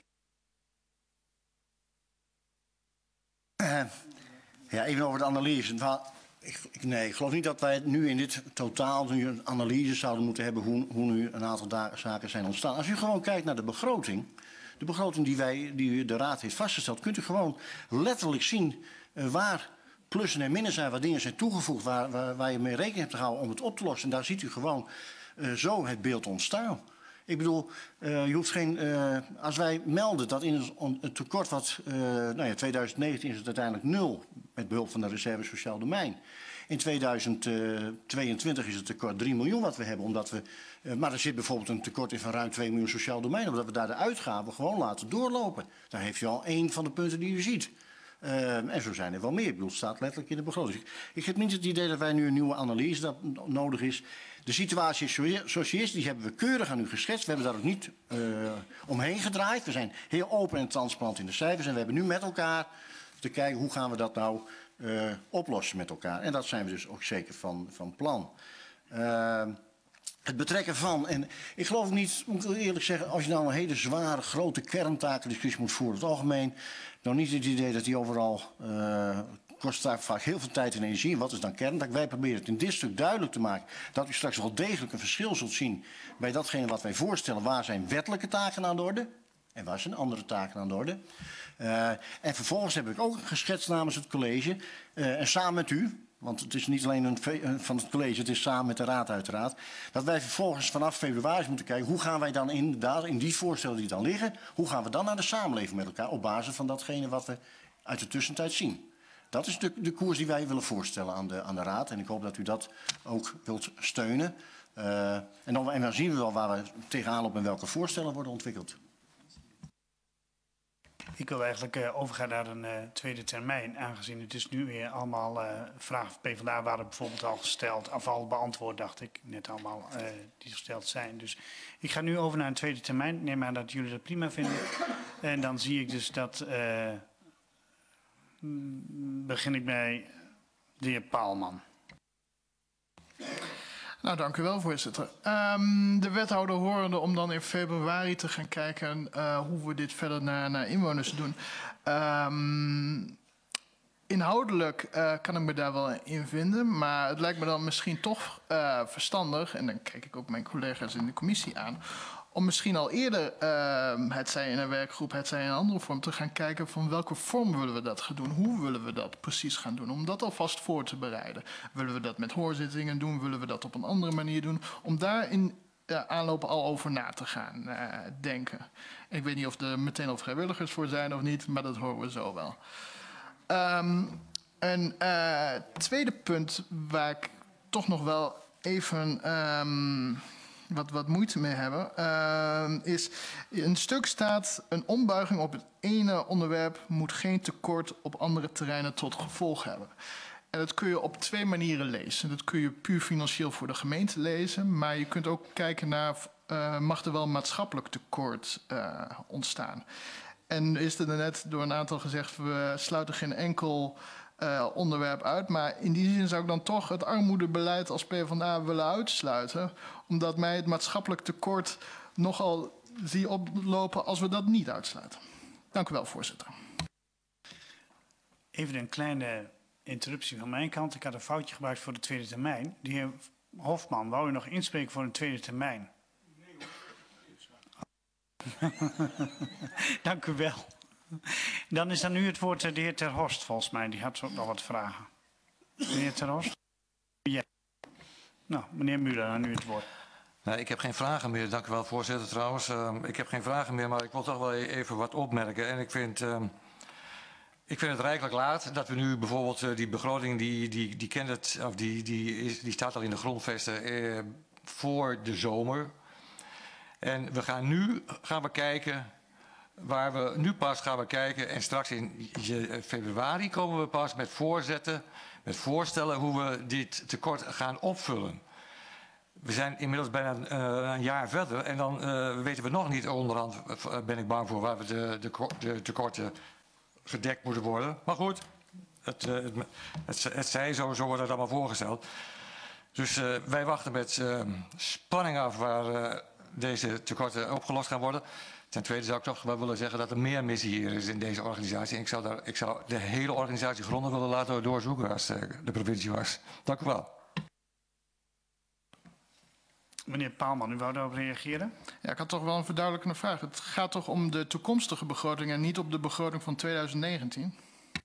Uh, ja, even over de analyse. Ik, ik, nee, ik geloof niet dat wij nu in dit totaal nu een analyse zouden moeten hebben hoe, hoe nu een aantal zaken zijn ontstaan. Als u gewoon kijkt naar de begroting, de begroting die, wij, die de Raad heeft vastgesteld, kunt u gewoon letterlijk zien uh, waar plussen en minnen zijn, waar dingen zijn toegevoegd, waar, waar, waar je mee rekening hebt te houden om het op te lossen. En daar ziet u gewoon uh, zo het beeld ontstaan. Ik bedoel, uh, je hoeft geen, uh, als wij melden dat in het tekort wat, uh, nou ja, twintig negentien is het uiteindelijk nul met behulp van de reserve sociaal domein. In tweeduizend tweeëntwintig is het tekort drie miljoen wat we hebben, omdat we, uh, maar er zit bijvoorbeeld een tekort in van ruim twee miljoen sociaal domein, omdat we daar de uitgaven gewoon laten doorlopen. Daar heeft u al één van de punten die u ziet. Uh, en zo zijn er wel meer. Ik bedoel, het staat letterlijk in de begroting. Ik, ik heb niet het idee dat wij nu een nieuwe analyse dat nodig is. De situatie zoals die is, die hebben we keurig aan u geschetst. We hebben daar ook niet uh, omheen gedraaid. We zijn heel open en transparant in de cijfers. En we hebben nu met elkaar te kijken hoe gaan we dat nou uh, oplossen met elkaar. En dat zijn we dus ook zeker van, van plan. Uh, Het betrekken van, en ik geloof niet, moet ik eerlijk zeggen, als je nou een hele zware, grote kerntakendiscussie moet voeren, in het algemeen, nou niet het idee dat die overal, uh, kost daar vaak heel veel tijd en energie. En wat is dan kerntaak? Wij proberen het in dit stuk duidelijk te maken, dat u straks wel degelijk een verschil zult zien bij datgene wat wij voorstellen. Waar zijn wettelijke taken aan de orde? En waar zijn andere taken aan de orde? Uh, en vervolgens heb ik ook geschetst namens het college, uh, en samen met u, want het is niet alleen een van het college, het is samen met de raad uiteraard, dat wij vervolgens vanaf februari moeten kijken hoe gaan wij dan inderdaad in die voorstellen die dan liggen, hoe gaan we dan naar de samenleving met elkaar op basis van datgene wat we uit de tussentijd zien. Dat is de, de koers die wij willen voorstellen aan de, aan de raad en ik hoop dat u dat ook wilt steunen. Uh, en, dan, en dan zien we wel waar we tegenaan lopen en welke voorstellen worden ontwikkeld. Ik wil eigenlijk uh, overgaan naar een uh, tweede termijn, aangezien het is nu weer allemaal uh, vragen van PvdA waren bijvoorbeeld al gesteld, of al beantwoord, dacht ik, net allemaal uh, die gesteld zijn. Dus ik ga nu over naar een tweede termijn. Ik neem aan dat jullie dat prima vinden. En dan zie ik dus dat, uh, begin ik bij de heer Paalman. Nou, dank u wel, voorzitter. Um, de wethouder horende om dan in februari te gaan kijken uh, hoe we dit verder naar, naar inwoners doen. Um, inhoudelijk uh, kan ik me daar wel in vinden, maar het lijkt me dan misschien toch uh, verstandig, en dan kijk ik ook mijn collega's in de commissie aan, om misschien al eerder, uh, het zij in een werkgroep, het zij in een andere vorm, te gaan kijken van welke vorm willen we dat gaan doen, hoe willen we dat precies gaan doen, om dat alvast voor te bereiden. Willen we dat met hoorzittingen doen, willen we dat op een andere manier doen, om daar in uh, aanloop al over na te gaan uh, denken. Ik weet niet of er meteen al vrijwilligers voor zijn of niet, maar dat horen we zo wel. Um, een uh, tweede punt waar ik toch nog wel even Um, Wat, wat moeite mee hebben, uh, is een stuk staat een ombuiging op het ene onderwerp moet geen tekort op andere terreinen tot gevolg hebben. En dat kun je op twee manieren lezen. Dat kun je puur financieel voor de gemeente lezen, maar je kunt ook kijken naar uh, mag er wel maatschappelijk tekort uh, ontstaan. En is er net door een aantal gezegd we sluiten geen enkel Uh, onderwerp uit. Maar in die zin zou ik dan toch het armoedebeleid als PvdA willen uitsluiten. Omdat mij het maatschappelijk tekort nogal zie oplopen als we dat niet uitsluiten. Dank u wel, voorzitter. Even een kleine interruptie van mijn kant. Ik had een foutje gebruikt voor de tweede termijn. De heer Hofman, wou u nog inspreken voor een tweede termijn? Dank u wel. Dan is dan nu het woord de heer Ter Horst, volgens mij. Die had ook nog wat vragen. Meneer Ter Horst? Ja. Nou, meneer Muller, dan nu het woord. Nee, ik heb geen vragen meer. Dank u wel, voorzitter, trouwens. Uh, ik heb geen vragen meer, maar ik wil toch wel even wat opmerken. En ik vind, uh, ik vind het rijkelijk laat dat we nu bijvoorbeeld uh, die begroting, die, die, die kent het, of die, die, is, die staat al in de grondvesten uh, voor de zomer. En we gaan nu gaan we kijken. Waar we nu pas gaan we kijken en straks in februari komen we pas met voorzetten, met voorstellen hoe we dit tekort gaan opvullen. We zijn inmiddels bijna uh, een jaar verder en dan uh, weten we nog niet onderhand, uh, ben ik bang voor, waar we de, de, de tekorten gedekt moeten worden. Maar goed, het, uh, het, het, het zij zo, zo wordt het allemaal voorgesteld. Dus uh, wij wachten met uh, spanning af waar uh, deze tekorten opgelost gaan worden. Ten tweede zou ik toch wel willen zeggen dat er meer missie hier is in deze organisatie. En ik zou, daar, ik zou de hele organisatie grondig willen laten doorzoeken als uh, de provincie was. Dank u wel. Meneer Paalman, u wou daarop reageren? Ja, ik had toch wel een verduidelijkende vraag. Het gaat toch om de toekomstige begroting en niet op de begroting van tweeduizend negentien?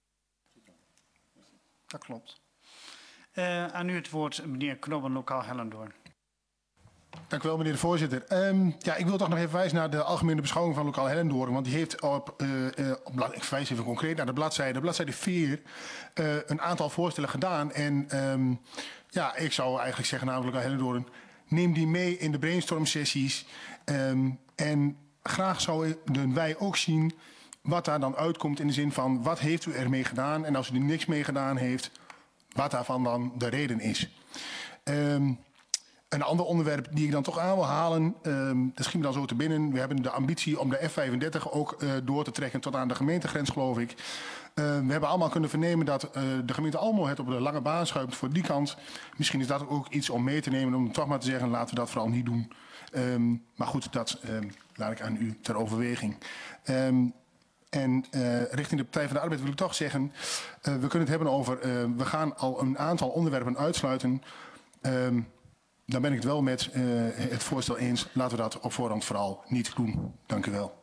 Dat klopt. Uh, aan u het woord, meneer Knobben, lokaal Hellendoorn. Dank u wel, meneer de voorzitter. Um, ja, ik wil toch nog even wijzen naar de algemene beschouwing van lokaal Hellendoorn. Want die heeft op, uh, uh, op ik wijs even concreet naar de bladzijde, bladzijde vier, uh, een aantal voorstellen gedaan. En um, ja, ik zou eigenlijk zeggen namelijk lokaal Hellendoorn, neem die mee in de brainstorm-sessies. Um, en graag zouden wij ook zien wat daar dan uitkomt in de zin van wat heeft u ermee gedaan. En als u er niks mee gedaan heeft, wat daarvan dan de reden is. Um, een ander onderwerp die ik dan toch aan wil halen, um, dat schiet me dan zo te binnen. We hebben de ambitie om de F vijfendertig ook uh, door te trekken tot aan de gemeentegrens, geloof ik. Uh, we hebben allemaal kunnen vernemen dat uh, de gemeente Almelo het op de lange baan schuift voor die kant. Misschien is dat ook iets om mee te nemen, om toch maar te zeggen, laten we dat vooral niet doen. Um, maar goed, dat um, laat ik aan u ter overweging. Um, En uh, richting de Partij van de Arbeid wil ik toch zeggen, uh, we kunnen het hebben over, uh, we gaan al een aantal onderwerpen uitsluiten. Um, dan ben ik het wel met uh, het voorstel eens, laten we dat op voorhand vooral niet doen. Dank u wel.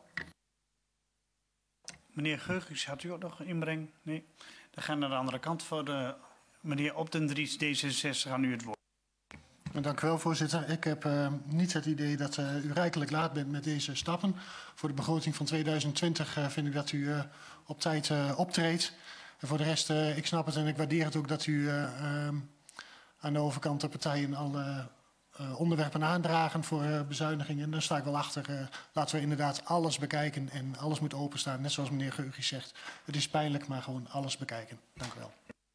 Meneer Geurgus, had u ook nog een inbreng? Nee. Dan gaan we naar de andere kant voor de meneer Op den Dries, D zesenzestig, aan u het woord. Dank u wel, voorzitter. Ik heb uh, niet het idee dat uh, u rijkelijk laat bent met deze stappen. Voor de begroting van tweeduizend twintig uh, vind ik dat u uh, op tijd uh, optreedt. En voor de rest, uh, ik snap het en ik waardeer het ook dat u uh, uh, aan de overkant de partijen al uh, uh, onderwerpen aandragen voor uh, bezuinigingen. En daar sta ik wel achter. Uh, laten we inderdaad alles bekijken en alles moet openstaan. Net zoals meneer Geurgis zegt. Het is pijnlijk, maar gewoon alles bekijken. Dank u wel.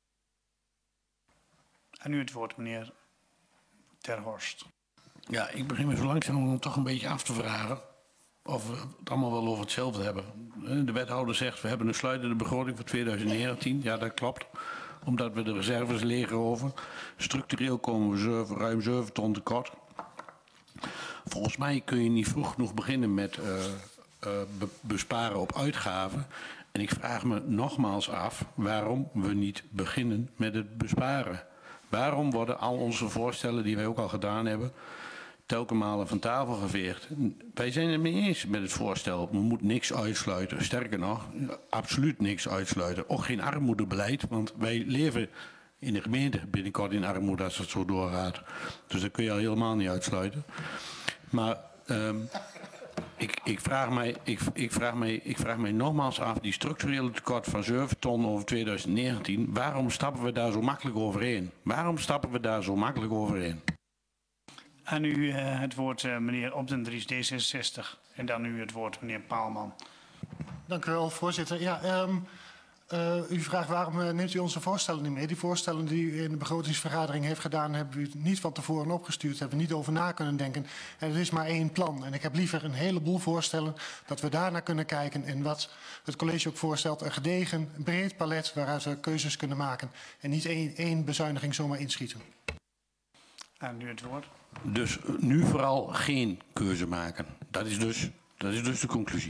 Aan u het woord, meneer Ter Horst. Ja, ik begin me zo langzaam toch een beetje af te vragen of we het allemaal wel over hetzelfde hebben. De wethouder zegt, we hebben een sluitende begroting voor tweeduizend negentien. Ja, dat klopt. Omdat we de reserves legen over. Structureel komen we zeven, ruim zeven ton tekort. Volgens mij kun je niet vroeg genoeg beginnen met uh, uh, be besparen op uitgaven. En ik vraag me nogmaals af waarom we niet beginnen met het besparen. Waarom worden al onze voorstellen, die wij ook al gedaan hebben, telkens malen van tafel geveegd? Wij zijn het mee eens met het voorstel. We moeten niks uitsluiten. Sterker nog, absoluut niks uitsluiten. Ook geen armoedebeleid, want wij leven in de gemeente binnenkort in armoede als het zo doorgaat. Dus dat kun je al helemaal niet uitsluiten. Maar um, ik, ik, vraag mij, ik, ik, vraag mij, ik vraag mij nogmaals af, die structurele tekort van zeven ton over tweeduizend negentien, waarom stappen we daar zo makkelijk overheen? Waarom stappen we daar zo makkelijk overheen? Aan u uh, het woord, uh, meneer Op den Dries, D zesenzestig. En dan u het woord, meneer Paalman. Dank u wel, voorzitter. Ja, um, uh, u vraagt waarom uh, neemt u onze voorstellen niet mee? Die voorstellen die u in de begrotingsvergadering heeft gedaan, hebben u niet van tevoren opgestuurd, hebben we niet over na kunnen denken. En er is maar één plan. En ik heb liever een heleboel voorstellen, dat we daarnaar kunnen kijken. En wat het college ook voorstelt, een gedegen, een breed palet waaruit we keuzes kunnen maken. En niet één, één bezuiniging zomaar inschieten. Aan u het woord. Dus nu vooral geen keuze maken. Dat is dus, dat is dus de conclusie.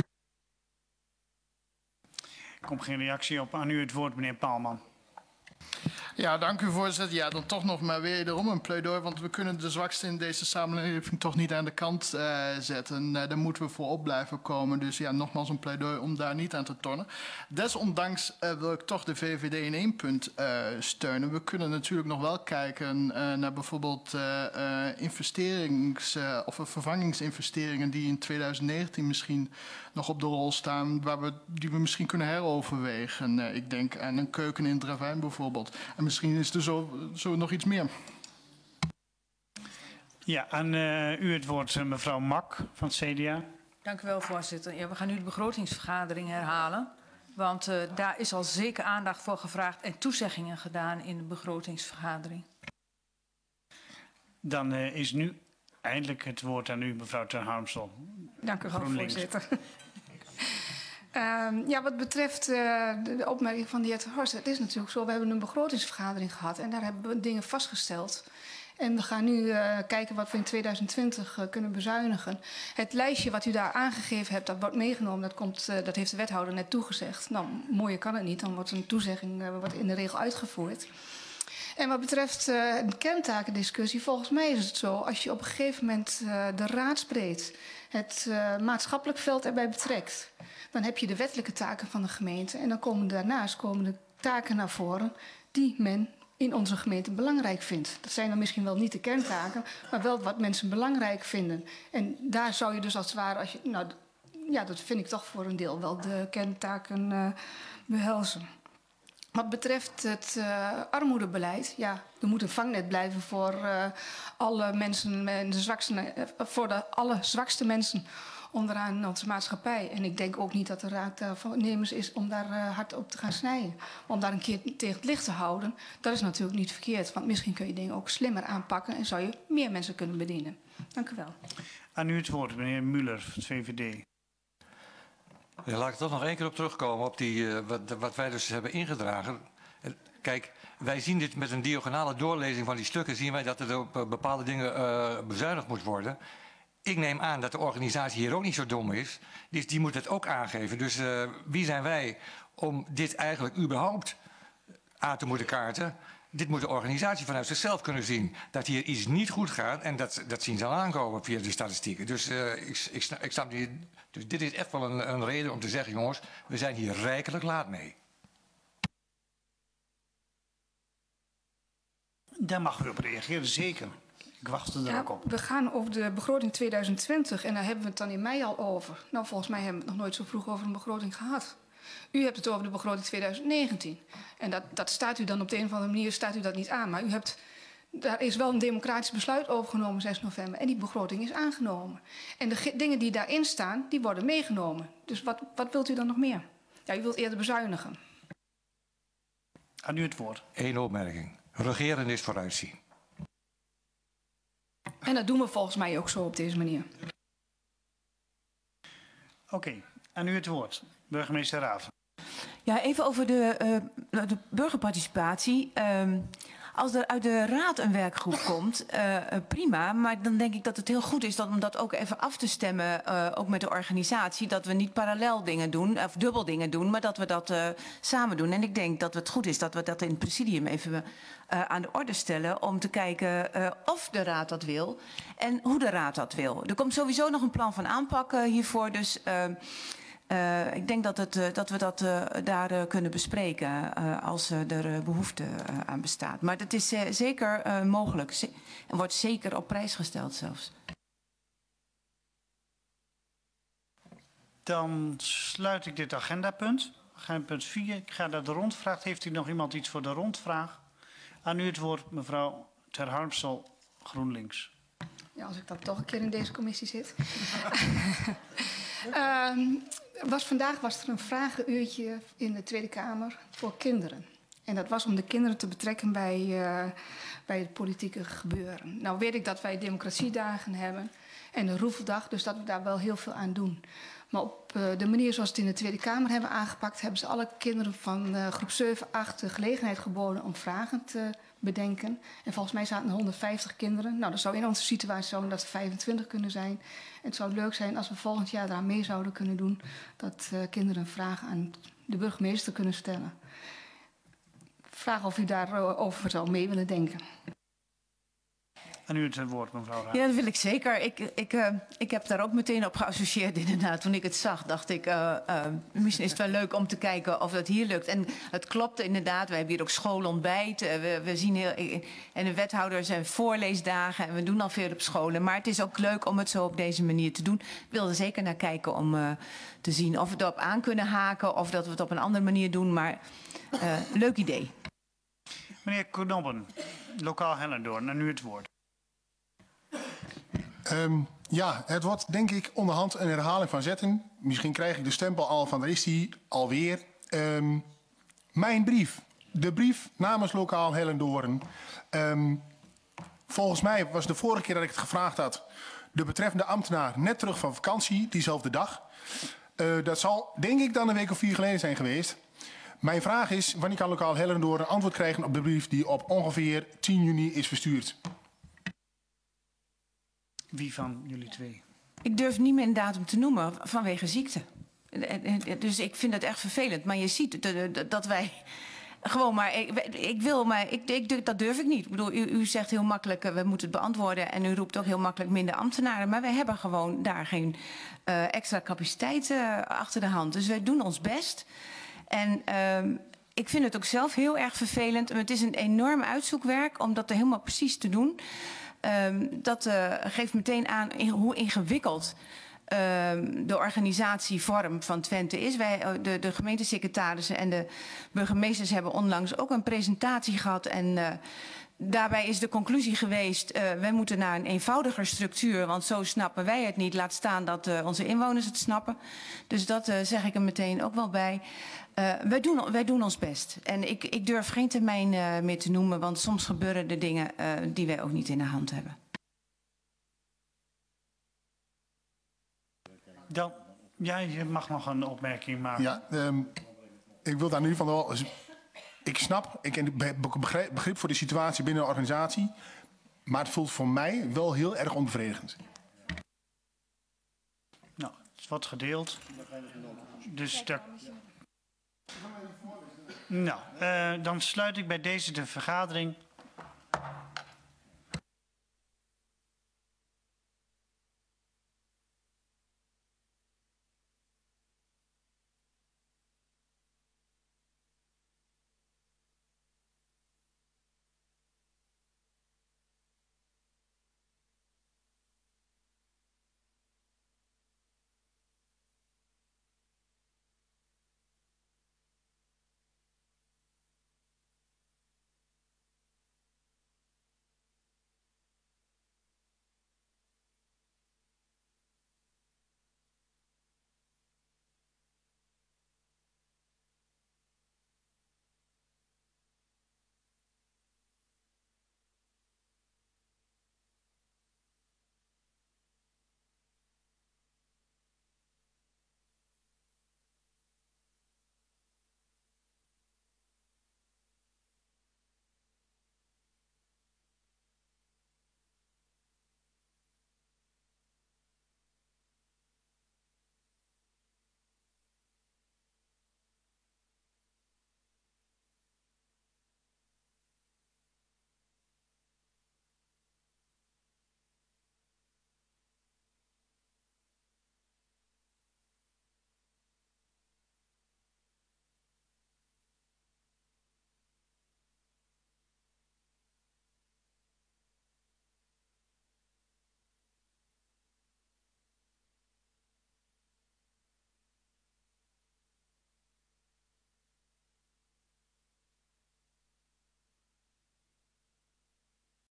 Er komt geen reactie op. Aan u het woord, meneer Paalman. Ja, dank u voorzitter. Ja, dan toch nog maar wederom een pleidooi, want we kunnen de zwakste in deze samenleving toch niet aan de kant uh, zetten. Uh, daar moeten we voor op blijven komen. Dus ja, nogmaals een pleidooi om daar niet aan te tornen. Desondanks uh, wil ik toch de V V D in één punt uh, steunen. We kunnen natuurlijk nog wel kijken uh, naar bijvoorbeeld uh, uh, investerings- uh, of vervangingsinvesteringen die in tweeduizend negentien misschien nog op de rol staan, waar we, die we misschien kunnen heroverwegen. Uh, ik denk aan een keuken in Dravijn bijvoorbeeld. En misschien is er zo, zo nog iets meer. Ja, aan uh, u het woord, uh, mevrouw Mak van het C D A. Dank u wel, voorzitter. Ja, we gaan nu de begrotingsvergadering herhalen. Want uh, daar is al zeker aandacht voor gevraagd en toezeggingen gedaan in de begrotingsvergadering. Dan uh, is nu eindelijk het woord aan u, mevrouw Ten Harmsel. Dank u wel, voorzitter. Um, ja, wat betreft uh, de, de opmerking van de heer Ter Horst, het is natuurlijk zo, we hebben een begrotingsvergadering gehad en daar hebben we dingen vastgesteld. En we gaan nu uh, kijken wat we in tweeduizend twintig uh, kunnen bezuinigen. Het lijstje wat u daar aangegeven hebt, dat wordt meegenomen. Dat, komt, uh, dat heeft de wethouder net toegezegd. Nou, mooier kan het niet. Dan wordt een toezegging uh, wordt in de regel uitgevoerd. En wat betreft uh, een kerntakendiscussie, volgens mij is het zo, als je op een gegeven moment uh, de raadsbreed, het uh, maatschappelijk veld erbij betrekt, dan heb je de wettelijke taken van de gemeente en dan komen daarnaast komen de taken naar voren die men in onze gemeente belangrijk vindt. Dat zijn dan misschien wel niet de kerntaken, maar wel wat mensen belangrijk vinden. En daar zou je dus als het ware, als je, nou, ja, dat vind ik toch voor een deel wel de kerntaken uh, behelzen. Wat betreft het uh, armoedebeleid, ja, er moet een vangnet blijven voor uh, alle mensen, de zwakste, uh, voor de alle zwakste mensen onderaan onze maatschappij. En ik denk ook niet dat de raad uh, voornemens is om daar uh, hard op te gaan snijden. Om daar een keer tegen het licht te houden, dat is natuurlijk niet verkeerd. Want misschien kun je dingen ook slimmer aanpakken en zou je meer mensen kunnen bedienen. Dank u wel. Aan u het woord, meneer Muller, V V D. Ja, laat ik toch nog één keer op terugkomen op die, uh, wat, wat wij dus hebben ingedragen. Kijk, wij zien dit met een diagonale doorlezing van die stukken, zien wij dat er op uh, bepaalde dingen uh, bezuinigd moet worden. Ik neem aan dat de organisatie hier ook niet zo dom is. Dus die moet het ook aangeven. Dus uh, wie zijn wij om dit eigenlijk überhaupt aan te moeten kaarten? Dit moet de organisatie vanuit zichzelf kunnen zien. Dat hier iets niet goed gaat en dat, dat zien ze al aankomen via de statistieken. Dus, uh, ik, ik, snap, ik snap niet, dus dit is echt wel een, een reden om te zeggen, jongens, we zijn hier rijkelijk laat mee. Daar mag u op reageren, zeker. Ik wacht er ja, ook op. We gaan over de begroting tweeduizend twintig en daar hebben we het dan in mei al over. Nou, volgens mij hebben we het nog nooit zo vroeg over een begroting gehad. U hebt het over de begroting tweeduizend negentien. En dat, dat staat u dan op de een of andere manier staat u dat niet aan. Maar u hebt, daar is wel een democratisch besluit over genomen zes november. En die begroting is aangenomen. En de dingen die daarin staan, die worden meegenomen. Dus wat, wat wilt u dan nog meer? Ja, u wilt eerder bezuinigen. Aan u het woord. Eén opmerking. Regeren is vooruitzien. En dat doen we volgens mij ook zo op deze manier. Oké, okay, aan u het woord. Burgemeester Raven. Ja, even over de, uh, de burgerparticipatie. Uh, als er uit de raad een werkgroep komt, uh, prima. Maar dan denk ik dat het heel goed is dat, om dat ook even af te stemmen, uh, ook met de organisatie. Dat we niet parallel dingen doen, of dubbel dingen doen, maar dat we dat uh, samen doen. En ik denk dat het goed is dat we dat in het presidium even uh, aan de orde stellen. Om te kijken uh, of de raad dat wil en hoe de raad dat wil. Er komt sowieso nog een plan van aanpak uh, hiervoor, dus... Uh, Uh, ik denk dat, het, uh, dat we dat uh, daar uh, kunnen bespreken uh, als uh, er uh, behoefte uh, aan bestaat. Maar het is uh, zeker uh, mogelijk Z en wordt zeker op prijs gesteld zelfs. Dan sluit ik dit agendapunt. Agendapunt vier. Ik ga naar de rondvraag. Heeft u nog iemand iets voor de rondvraag? Aan u het woord, mevrouw Ter Harmsel, GroenLinks. Ja, als ik dan toch een keer in deze commissie zit. um, was, vandaag was er een vragenuurtje in de Tweede Kamer voor kinderen. En dat was om de kinderen te betrekken bij, uh, bij het politieke gebeuren. Nou weet ik dat wij democratiedagen hebben en een roefeldag, dus dat we daar wel heel veel aan doen. Maar op uh, de manier zoals we het in de Tweede Kamer hebben aangepakt, hebben ze alle kinderen van uh, groep zeven, acht de gelegenheid geboden om vragen te bedenken. En volgens mij zaten er honderdvijftig kinderen. Nou, dat zou in onze situatie zo dat er vijfentwintig kunnen zijn. En het zou leuk zijn als we volgend jaar daar mee zouden kunnen doen, dat uh, kinderen vragen aan de burgemeester kunnen stellen. Vraag of u daarover zou mee willen denken. Aan u het woord, mevrouw Raad. Ja, dat wil ik zeker. Ik, ik, uh, ik heb daar ook meteen op geassocieerd inderdaad. Toen ik het zag, dacht ik, uh, uh, misschien is het wel leuk om te kijken of dat hier lukt. En het klopt inderdaad. We hebben hier ook schoolontbijt. Uh, we, we zien heel, en de wethouder zijn voorleesdagen. En we doen al veel op scholen. Maar het is ook leuk om het zo op deze manier te doen. Ik wil er zeker naar kijken om uh, te zien of we erop aan kunnen haken. Of dat we het op een andere manier doen. Maar uh, leuk idee. Meneer Knobben, lokaal Hellendoorn, aan u het woord. Um, ja, het wordt denk ik onderhand een herhaling van zetten. Misschien krijg ik de stempel al van, daar is die alweer. Um, mijn brief, de brief namens lokaal Hellendoorn. Um, volgens mij was de vorige keer dat ik het gevraagd had, de betreffende ambtenaar net terug van vakantie, diezelfde dag. Uh, dat zal denk ik dan een week of vier geleden zijn geweest. Mijn vraag is, wanneer kan lokaal Hellendoorn een antwoord krijgen op de brief die op ongeveer tien juni is verstuurd? Wie van jullie twee? Ik durf niet meer een datum te noemen vanwege ziekte. Dus ik vind het echt vervelend. Maar je ziet dat wij gewoon maar... Ik, ik wil, maar ik, ik, dat durf ik niet. Ik bedoel, u, u zegt heel makkelijk, we moeten het beantwoorden. En u roept ook heel makkelijk minder ambtenaren. Maar wij hebben gewoon daar geen uh, extra capaciteit uh, achter de hand. Dus wij doen ons best. En uh, ik vind het ook zelf heel erg vervelend. Het is een enorm uitzoekwerk om dat er helemaal precies te doen. Um, dat uh, geeft meteen aan in, hoe ingewikkeld um, de organisatievorm van Twente is. Wij, de, de gemeentesecretarissen en de burgemeesters hebben onlangs ook een presentatie gehad. En uh, daarbij is de conclusie geweest, uh, wij moeten naar een eenvoudiger structuur. Want zo snappen wij het niet. Laat staan dat uh, onze inwoners het snappen. Dus dat uh, zeg ik er meteen ook wel bij. Uh, wij, doen, wij doen ons best. En ik, ik durf geen termijn uh, meer te noemen, want soms gebeuren er dingen uh, die wij ook niet in de hand hebben. Dan, ja, je mag nog een opmerking maken. Ja, um, ik wil daar nu van wel. Ik snap, ik heb begrip, begrip voor de situatie binnen de organisatie, maar het voelt voor mij wel heel erg onbevredigend. Nou, het wordt gedeeld. Dus daar... Nou, uh, dan sluit ik bij deze de vergadering.